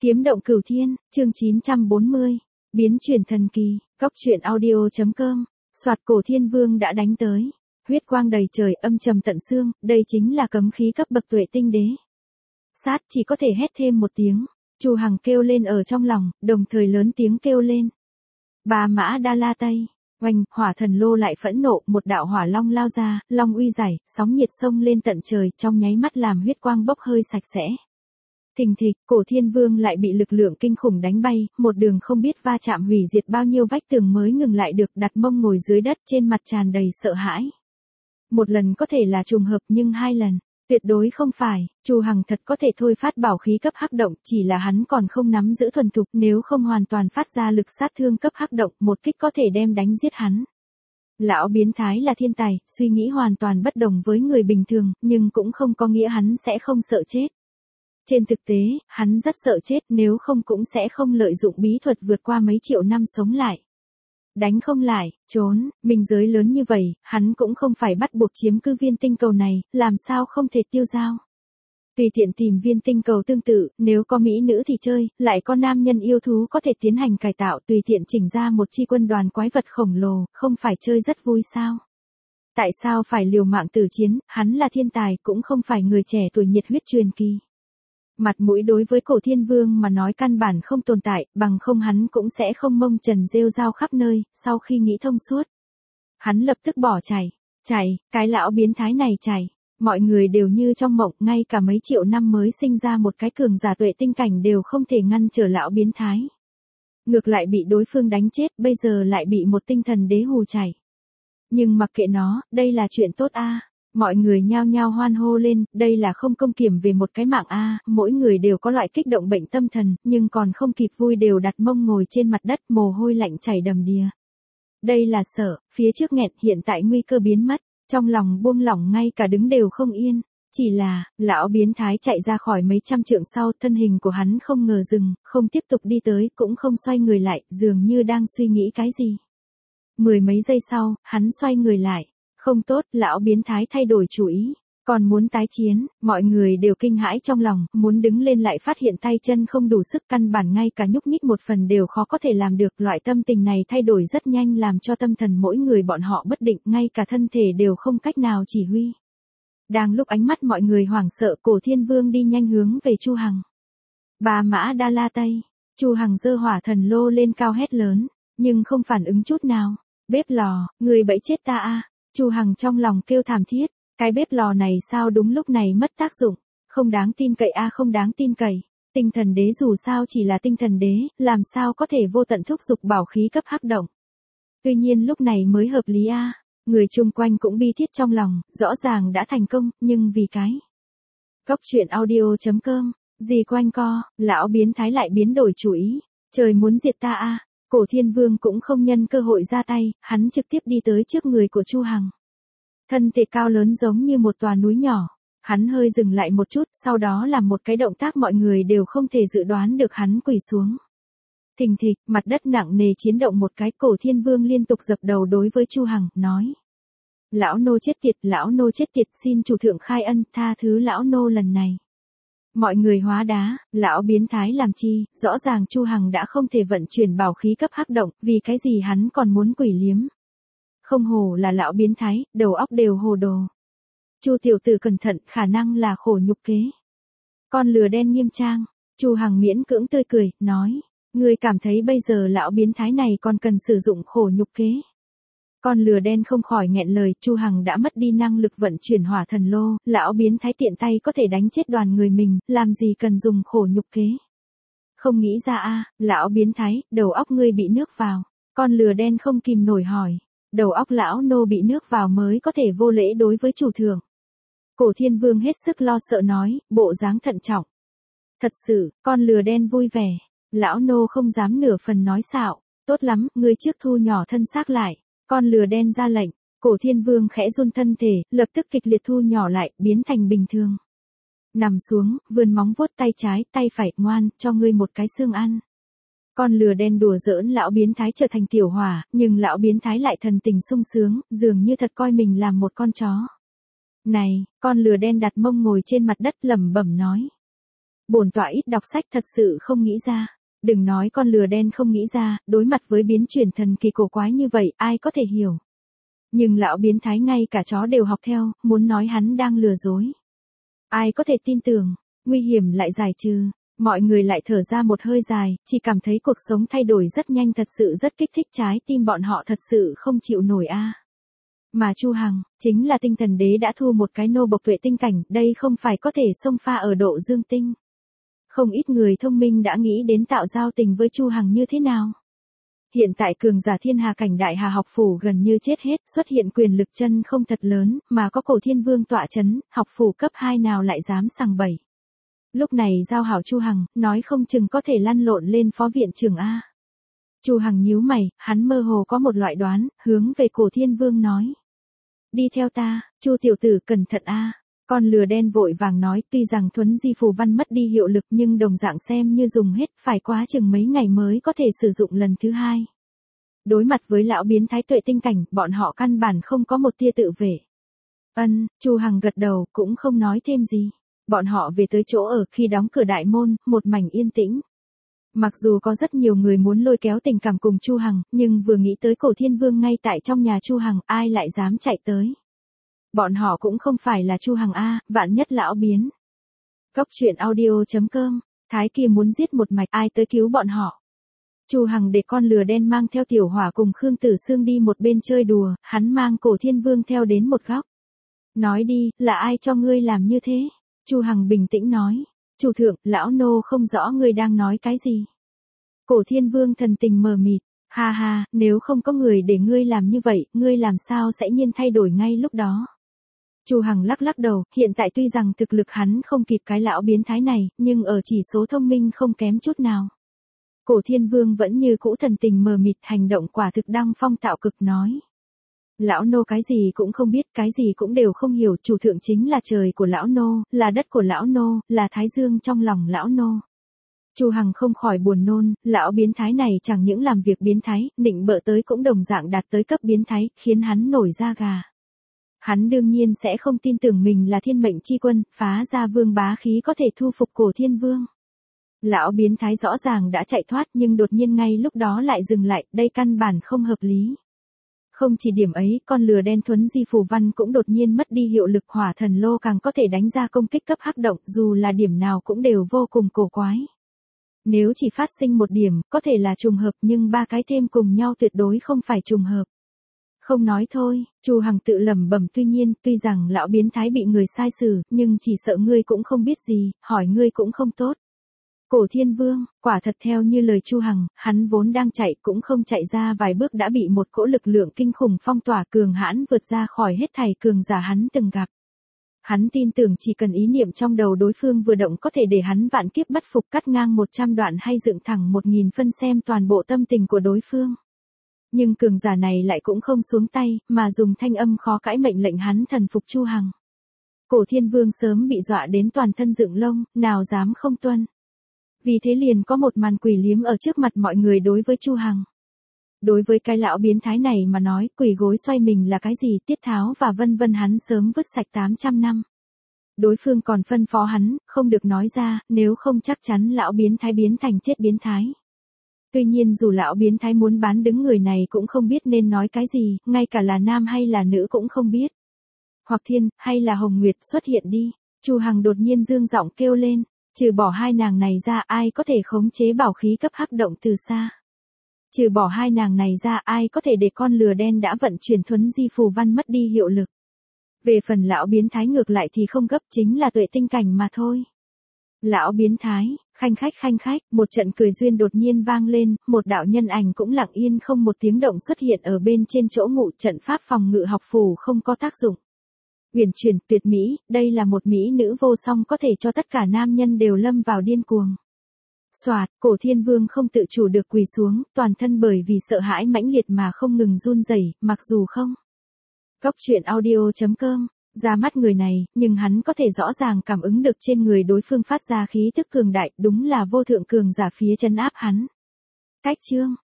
Kiếm động cửu thiên, chương 940, biến chuyển thần kỳ, góc truyện audio.com, soạt cổ thiên vương đã đánh tới. Huyết quang đầy trời âm trầm tận xương, đây chính là cấm khí cấp bậc tuệ tinh đế. Sát chỉ có thể hét thêm một tiếng, Chu Hằng kêu lên ở trong lòng, đồng thời lớn tiếng kêu lên. Bà Mã Đa La Tây, oanh, hỏa thần lô lại phẫn nộ, một đạo hỏa long lao ra, long uy giải, sóng nhiệt sông lên tận trời, trong nháy mắt làm huyết quang bốc hơi sạch sẽ. Thình thịch, cổ thiên vương lại bị lực lượng kinh khủng đánh bay, một đường không biết va chạm hủy diệt bao nhiêu vách tường mới ngừng lại được, đặt mông ngồi dưới đất, trên mặt tràn đầy sợ hãi. Một lần có thể là trùng hợp nhưng hai lần, tuyệt đối không phải. Chu Hằng thật có thể thôi phát bảo khí cấp hắc động, chỉ là hắn còn không nắm giữ thuần thục, nếu không hoàn toàn phát ra lực sát thương cấp hắc động, một kích có thể đem đánh giết hắn. Lão biến thái là thiên tài, suy nghĩ hoàn toàn bất đồng với người bình thường, nhưng cũng không có nghĩa hắn sẽ không sợ chết. Trên thực tế, hắn rất sợ chết, nếu không cũng sẽ không lợi dụng bí thuật vượt qua mấy triệu năm sống lại. Đánh không lại, trốn, minh giới lớn như vậy, hắn cũng không phải bắt buộc chiếm cứ viên tinh cầu này, làm sao không thể tiêu dao. Tùy tiện tìm viên tinh cầu tương tự, nếu có mỹ nữ thì chơi, lại có nam nhân yêu thú có thể tiến hành cải tạo, tùy tiện chỉnh ra một chi quân đoàn quái vật khổng lồ, không phải chơi rất vui sao? Tại sao phải liều mạng tử chiến, hắn là thiên tài, cũng không phải người trẻ tuổi nhiệt huyết truyền kỳ. Mặt mũi đối với cổ thiên vương mà nói căn bản không tồn tại, bằng không hắn cũng sẽ không mông trần rêu rao khắp nơi, sau khi nghĩ thông suốt. Hắn lập tức bỏ chạy, cái lão biến thái này chạy, mọi người đều như trong mộng, ngay cả mấy triệu năm mới sinh ra một cái cường giả tuệ tinh cảnh đều không thể ngăn trở lão biến thái. Ngược lại bị đối phương đánh chết, bây giờ lại bị một tinh thần đế hù chạy. Nhưng mặc kệ nó, đây là chuyện tốt a. Mọi người nhao nhao hoan hô lên, đây là không công kiểm về một cái mạng a, mỗi người đều có loại kích động bệnh tâm thần, nhưng còn không kịp vui đều đặt mông ngồi trên mặt đất, mồ hôi lạnh chảy đầm đìa. Đây là sợ, phía trước nghẹt, hiện tại nguy cơ biến mất, trong lòng buông lỏng ngay cả đứng đều không yên. Chỉ là, lão biến thái chạy ra khỏi mấy trăm trượng sau, thân hình của hắn không ngờ dừng, không tiếp tục đi tới, cũng không xoay người lại, dường như đang suy nghĩ cái gì. Mười mấy giây sau, hắn xoay người lại. Không tốt, lão biến thái thay đổi chủ ý, còn muốn tái chiến, mọi người đều kinh hãi trong lòng, muốn đứng lên lại phát hiện tay chân không đủ sức, căn bản ngay cả nhúc nhích một phần đều khó có thể làm được, loại tâm tình này thay đổi rất nhanh làm cho tâm thần mỗi người bọn họ bất định, ngay cả thân thể đều không cách nào chỉ huy. Đang lúc ánh mắt mọi người hoảng sợ, cổ thiên vương đi nhanh hướng về Chu Hằng. Bà Mã Đa La Tây, Chu Hằng giơ hỏa thần lô lên cao hét lớn, nhưng không phản ứng chút nào. Bếp lò, người bẫy chết ta a. Chu Hằng trong lòng kêu thảm thiết, cái bếp lò này sao đúng lúc này mất tác dụng, không đáng tin cậy a, không đáng tin cậy. Tinh thần đế dù sao chỉ là tinh thần đế, làm sao có thể vô tận thúc giục bảo khí cấp hắc động. Tuy nhiên lúc này mới hợp lý a. Người chung quanh cũng bi thiết trong lòng, rõ ràng đã thành công, nhưng vì cái. Góc truyện audio.com, gì quanh co, lão biến thái lại biến đổi chủ ý, trời muốn diệt ta a. Cổ thiên vương cũng không nhân cơ hội ra tay, hắn trực tiếp đi tới trước người của Chu Hằng. Thân thể cao lớn giống như một tòa núi nhỏ, hắn hơi dừng lại một chút, sau đó làm một cái động tác mọi người đều không thể dự đoán được, hắn quỳ xuống. Thình thịch, mặt đất nặng nề chiến động một cái, cổ thiên vương liên tục dập đầu đối với Chu Hằng, nói. Lão nô chết tiệt, xin chủ thượng khai ân, tha thứ lão nô lần này. Mọi người hóa đá, lão biến thái làm chi, rõ ràng Chu Hằng đã không thể vận chuyển bảo khí cấp hắc động, vì cái gì hắn còn muốn quỷ liếm. Không hồ là lão biến thái, đầu óc đều hồ đồ. Chu tiểu tử cẩn thận, khả năng là khổ nhục kế. Con lừa đen nghiêm trang, Chu Hằng miễn cưỡng tươi cười, nói, ngươi cảm thấy bây giờ lão biến thái này còn cần sử dụng khổ nhục kế. Con lừa đen không khỏi nghẹn lời, Chu Hằng đã mất đi năng lực vận chuyển hỏa thần lô, lão biến thái tiện tay có thể đánh chết đoàn người mình, làm gì cần dùng khổ nhục kế. Không nghĩ ra a, lão biến thái, đầu óc ngươi bị nước vào. Con lừa đen không kìm nổi hỏi, đầu óc lão nô bị nước vào mới có thể vô lễ đối với chủ thượng. Cổ thiên vương hết sức lo sợ nói, bộ dáng thận trọng. Thật sự, con lừa đen vui vẻ, lão nô không dám nửa phần nói xạo, tốt lắm, ngươi trước thu nhỏ thân xác lại. Con lừa đen ra lệnh, cổ thiên vương khẽ run thân thể, lập tức kịch liệt thu nhỏ lại, biến thành bình thường. Nằm xuống, vươn móng vuốt tay trái, tay phải, ngoan, cho ngươi một cái xương ăn. Con lừa đen đùa giỡn lão biến thái trở thành tiểu hỏa, nhưng lão biến thái lại thần tình sung sướng, dường như thật coi mình làm một con chó. Này, con lừa đen đặt mông ngồi trên mặt đất lẩm bẩm nói. Bổn tọa ít đọc sách thật sự không nghĩ ra. Đừng nói con lừa đen không nghĩ ra, đối mặt với biến chuyển thần kỳ cổ quái như vậy, ai có thể hiểu. Nhưng lão biến thái ngay cả chó đều học theo, muốn nói hắn đang lừa dối. Ai có thể tin tưởng, nguy hiểm lại giải trừ. Mọi người lại thở ra một hơi dài, chỉ cảm thấy cuộc sống thay đổi rất nhanh, thật sự rất kích thích, trái tim bọn họ thật sự không chịu nổi a. Mà Chu Hằng, chính là tinh thần đế đã thu một cái nô bộc tuệ tinh cảnh, đây không phải có thể xông pha ở độ dương tinh. Không ít người thông minh đã nghĩ đến tạo giao tình với Chu Hằng như thế nào. Hiện tại cường giả thiên hà cảnh đại hà học phủ gần như chết hết, xuất hiện quyền lực chân không thật lớn, mà có cổ thiên vương tọa chấn, học phủ cấp 2 nào lại dám sằng bậy. Lúc này giao hảo Chu Hằng, nói không chừng có thể lăn lộn lên phó viện trưởng A. Chu Hằng nhíu mày, hắn mơ hồ có một loại đoán, hướng về cổ thiên vương nói. Đi theo ta, Chu tiểu tử cẩn thận A. Con lừa đen vội vàng nói, tuy rằng thuấn di phù văn mất đi hiệu lực nhưng đồng dạng xem như dùng hết, phải quá chừng mấy ngày mới có thể sử dụng lần thứ hai. Đối mặt với lão biến thái tuệ tinh cảnh, bọn họ căn bản không có một tia tự vệ. Chu Hằng gật đầu, cũng không nói thêm gì. Bọn họ về tới chỗ ở, khi đóng cửa đại môn, một mảnh yên tĩnh. Mặc dù có rất nhiều người muốn lôi kéo tình cảm cùng Chu Hằng, nhưng vừa nghĩ tới cổ thiên vương ngay tại trong nhà Chu Hằng, ai lại dám chạy tới. Bọn họ cũng không phải là Chu Hằng A, vạn nhất lão biến. Cốc truyện audio.com, thái kia muốn giết một mạch, ai tới cứu bọn họ. Chu Hằng để con lừa đen mang theo Tiểu Hỏa cùng Khương Tử Sương đi một bên chơi đùa, hắn mang cổ thiên vương theo đến một góc. Nói đi, là ai cho ngươi làm như thế? Chu Hằng bình tĩnh nói. Chủ thượng, lão nô không rõ ngươi đang nói cái gì. Cổ thiên vương thần tình mờ mịt. Ha ha, nếu không có người để ngươi làm như vậy, ngươi làm sao sẽ nhiên thay đổi ngay lúc đó. Chu Hằng lắc lắc đầu, hiện tại tuy rằng thực lực hắn không kịp cái lão biến thái này, nhưng ở chỉ số thông minh không kém chút nào. Cổ thiên vương vẫn như cũ thần tình mờ mịt, hành động quả thực đăng phong tạo cực nói. Lão nô cái gì cũng không biết, cái gì cũng đều không hiểu, chủ thượng chính là trời của lão nô, là đất của lão nô, là thái dương trong lòng lão nô. Chu Hằng không khỏi buồn nôn, lão biến thái này chẳng những làm việc biến thái, nịnh bợ tới cũng đồng dạng đạt tới cấp biến thái, khiến hắn nổi da gà. Hắn đương nhiên sẽ không tin tưởng mình là thiên mệnh chi quân, phá ra vương bá khí có thể thu phục cổ thiên vương. Lão biến thái rõ ràng đã chạy thoát nhưng đột nhiên ngay lúc đó lại dừng lại, đây căn bản không hợp lý. Không chỉ điểm ấy, con lừa đen thuấn di phù văn cũng đột nhiên mất đi hiệu lực, hỏa thần lô càng có thể đánh ra công kích cấp hắc động, dù là điểm nào cũng đều vô cùng cổ quái. Nếu chỉ phát sinh một điểm, có thể là trùng hợp nhưng ba cái thêm cùng nhau tuyệt đối không phải trùng hợp. Không nói thôi, Chu Hằng tự lẩm bẩm, tuy rằng lão biến thái bị người sai xử, nhưng chỉ sợ ngươi cũng không biết gì, hỏi ngươi cũng không tốt. Cổ thiên vương, quả thật theo như lời Chu Hằng, hắn vốn đang chạy cũng không chạy ra vài bước đã bị một cỗ lực lượng kinh khủng phong tỏa, cường hãn vượt ra khỏi hết thảy cường giả hắn từng gặp. Hắn tin tưởng chỉ cần ý niệm trong đầu đối phương vừa động có thể để hắn vạn kiếp bất phục, cắt ngang 100 đoạn hay dựng thẳng 1000 phân xem toàn bộ tâm tình của đối phương. Nhưng cường giả này lại cũng không xuống tay, mà dùng thanh âm khó cãi mệnh lệnh hắn thần phục Chu Hằng. Cổ thiên vương sớm bị dọa đến toàn thân dựng lông, nào dám không tuân. Vì thế liền có một màn quỷ liếm ở trước mặt mọi người đối với Chu Hằng. Đối với cái lão biến thái này mà nói, quỷ gối xoay mình là cái gì, tiết tháo và vân vân hắn sớm vứt sạch 800 năm. Đối phương còn phân phó hắn, không được nói ra, nếu không chắc chắn lão biến thái biến thành chết biến thái. Tuy nhiên dù lão biến thái muốn bán đứng người này cũng không biết nên nói cái gì, ngay cả là nam hay là nữ cũng không biết. Hoặc Thiên, hay là Hồng Nguyệt xuất hiện đi. Chu Hằng đột nhiên dương giọng kêu lên, trừ bỏ hai nàng này ra ai có thể khống chế bảo khí cấp hắc động từ xa. Trừ bỏ hai nàng này ra ai có thể để con lừa đen đã vận chuyển thuấn di phù văn mất đi hiệu lực. Về phần lão biến thái ngược lại thì không gấp, chính là tuệ tinh cảnh mà thôi. Lão biến thái, khanh khách, một trận cười duyên đột nhiên vang lên, một đạo nhân ảnh cũng lặng yên không một tiếng động xuất hiện ở bên trên chỗ ngụ, trận pháp phòng ngự học phủ không có tác dụng. Uyển chuyển tuyệt mỹ, đây là một mỹ nữ vô song có thể cho tất cả nam nhân đều lâm vào điên cuồng. Soạt, cổ thiên vương không tự chủ được quỳ xuống, toàn thân bởi vì sợ hãi mãnh liệt mà không ngừng run rẩy, mặc dù không. Cốc truyện audio.com, ra mắt người này, nhưng hắn có thể rõ ràng cảm ứng được trên người đối phương phát ra khí tức cường đại, đúng là vô thượng cường giả phía chân áp hắn. Cách chương.